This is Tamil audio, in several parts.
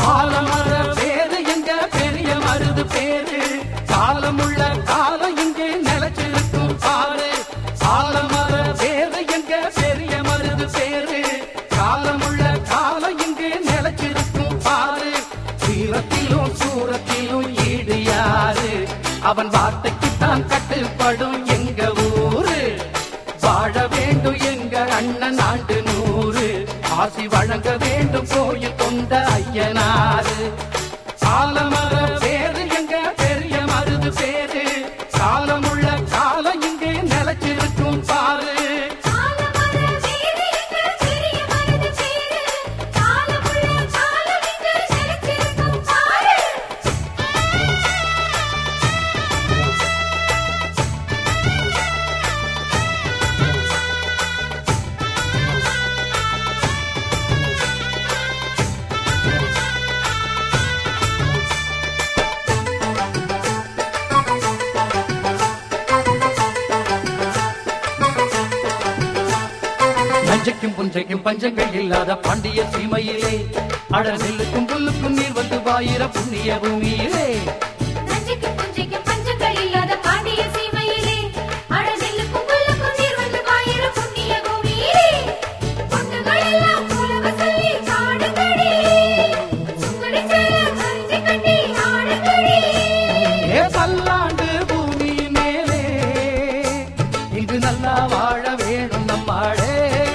ஆலமர பேரு எங்க பெரிய மருது பேரு, காலமுள்ள காலம் இங்கே நிலைச்சிருக்கும் பாரு. ஆலமர பேரு எங்க பெரிய மருது பேரு, காலமுள்ள காலம் இங்கே நிலைச்சிருக்கும் பாரு. சீரத்திலும் சூரத்திலும் ஈடு யாரு, அவன் வார்த்தைக்குத்தான் கட்டுப்படும் எங்க ஊரு. வாழ வேண்டும் எங்க அண்ணன் ஆண்டு 100, ஆசி வழங்க வேண்டும் கோயில் கொண்ட ஐயனாரு. ஆலமர பேரு எங்க பெரிய மருது பேரு, காலமுள்ள காலம் இங்கே நிலைச்சிருக்கும் பாரு. நஞ்சைக்கும் புஞ்சைக்கும் பஞ்சங்கள் இல்லாத பாண்டிய சீமையிலே, அட நெல்லுக்கும் புல்லுக்கும் நீர் வந்து வாயிர புண்ணிய பூமியிலே. நஞ்சைக்கும் புஞ்சைக்கும் பஞ்சங்கள் இல்லாத பாண்டிய சீமையிலே, அட நெல்லுக்கும் புல்லுக்கும் நீர் வந்து வாயிர புண்ணிய பூமியிலே. பொண்ணுகள் எல்லாம் உலக சொல்லி சாடுங்கடி, சுங்கடி சேல கஞ்சி கட்டி ஆடுங்கடி. ஏ பல்லாண்டு பூமியின் மேலே இங்கு நல்லா வாழ வேணும் நம்மாடே.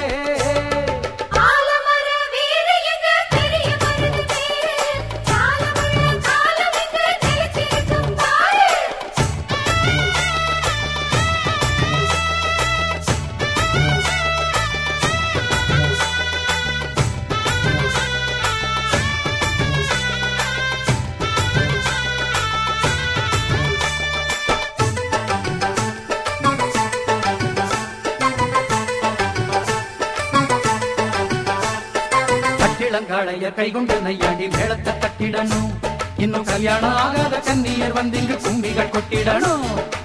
இளங்காளைய கைகொண்டு நையாண்டி மேளத்தை தட்டிடணும், இன்னும் கல்யாணம் ஆகாத கன்னியர் வந்து இங்கு கும்பிகள் கொட்டிடணும்.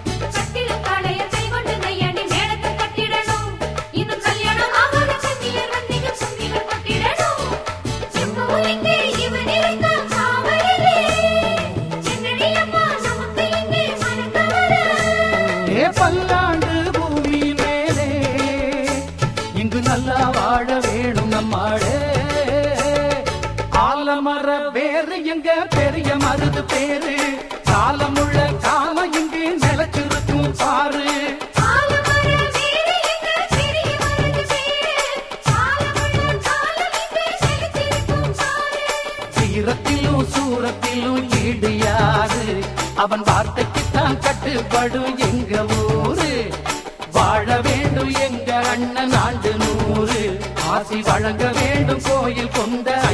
ஏ பல்லாண்டு பூமி மேலே இங்கு நல்லா வாழ வேணும் நம்மாடே. ஆலமர வேறு எங்க பெரிய மருது பேரு, காலமுள்ள காலம் இங்கு நிலைச்சிருக்கும் பாரு. சீரத்திலும் சூரத்திலும் ஈடு யாரு, அவன் வார்த்தைக்குத்தான் கட்டுப்படும் எங்க ஊரு. வாழ வேண்டும் எங்க அண்ணன் ஆண்டு 100, ஆசி வழங்க வேண்டும் கோயில் கொண்ட